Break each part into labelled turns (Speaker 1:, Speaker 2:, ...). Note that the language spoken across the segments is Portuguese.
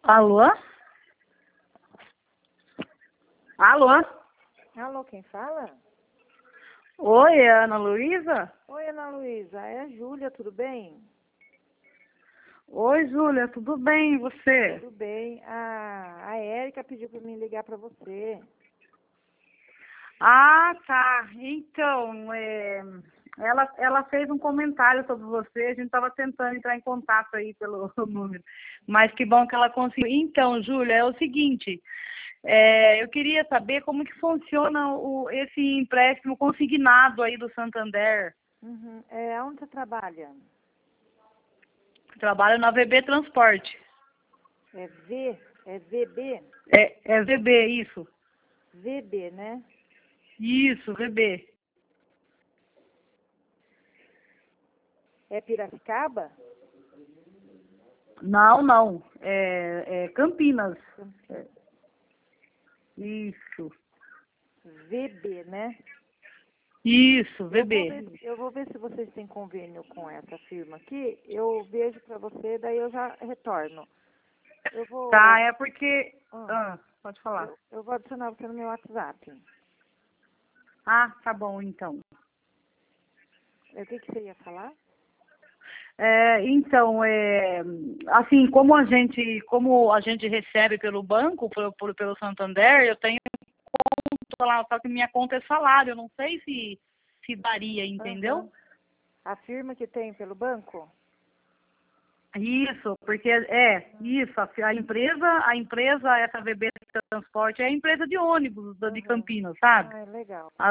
Speaker 1: Alô? Alô?
Speaker 2: Alô, quem fala?
Speaker 1: Oi, é a Ana Luísa?
Speaker 2: Oi, Ana Luísa, é a Júlia, tudo bem?
Speaker 1: Oi, Júlia, tudo bem e você?
Speaker 2: Tudo bem. A Érica pediu para mim ligar para você.
Speaker 1: Ah, tá. Então, ela fez um comentário sobre você, a gente estava tentando entrar em contato aí pelo número, mas que bom que ela conseguiu. Então, Júlia, é o seguinte, eu queria saber como que funciona esse empréstimo consignado aí do Santander.
Speaker 2: Uhum. Onde você trabalha?
Speaker 1: Trabalho na VB Transporte.
Speaker 2: É VB?
Speaker 1: É VB, isso.
Speaker 2: VB, né?
Speaker 1: Isso, VB.
Speaker 2: É Piracicaba?
Speaker 1: Não, não. É Campinas. Isso.
Speaker 2: VB, né?
Speaker 1: Isso, VB.
Speaker 2: Eu vou ver se vocês têm convênio com essa firma aqui. Eu vejo para você, daí eu já retorno. Eu vou,
Speaker 1: Tá, é porque.
Speaker 2: ah,
Speaker 1: Pode falar.
Speaker 2: eu vou adicionar você no meu WhatsApp.
Speaker 1: Ah, tá bom, então.
Speaker 2: O que você ia falar?
Speaker 1: Então, assim, como a gente recebe pelo banco, pelo Santander, eu tenho conta lá, só que minha conta é salário, eu não sei se daria, entendeu?
Speaker 2: Aham. A firma que tem pelo banco?
Speaker 1: Isso, porque isso, a empresa, essa VB Transporte é a empresa de ônibus de
Speaker 2: Aham.
Speaker 1: Campinas, sabe?
Speaker 2: Ah, é legal.
Speaker 1: Ah,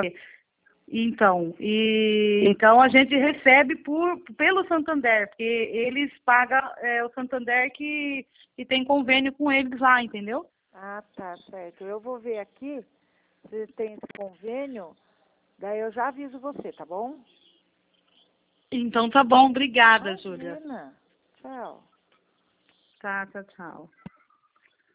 Speaker 1: então a gente recebe pelo Santander, porque eles pagam o Santander que tem convênio com eles lá, entendeu?
Speaker 2: Ah, tá, certo. Eu vou ver aqui se tem esse convênio, daí eu já aviso você, tá bom?
Speaker 1: Então tá bom, obrigada, Júlia.
Speaker 2: Imagina. Tchau.
Speaker 1: Tá, tchau, tchau.